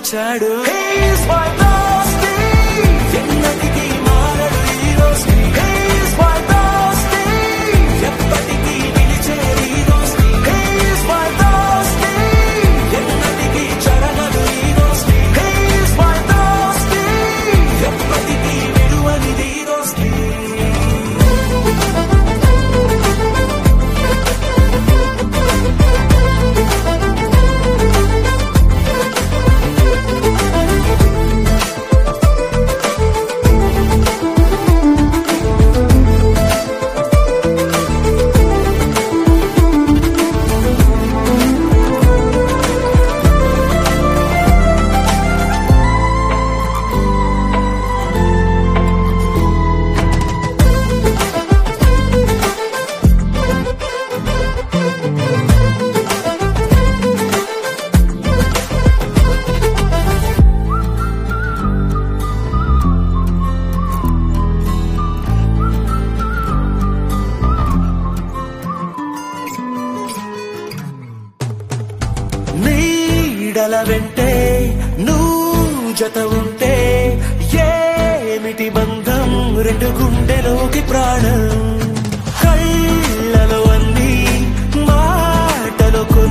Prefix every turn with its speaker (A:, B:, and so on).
A: మార్చాడు. He's my dusty, ఎన్నటికీ మారడు ఈ దోస్తి. He's my dusty, ఎప్పటికీ నిలిచేది ఈ దోస్తి. He's my dusty, ఎన్నటికీ చెరగదు ఈ దోస్తి. He's my dusty, ఎప్పటికీ విడువనిది ఈ దోస్తి. నీడల వెంటే నువ్వు జత ఉంటే ఏమిటి బంధం, రెండు గుండెలోకి ప్రాణం. కళ్ళలో అన్ని మాటలో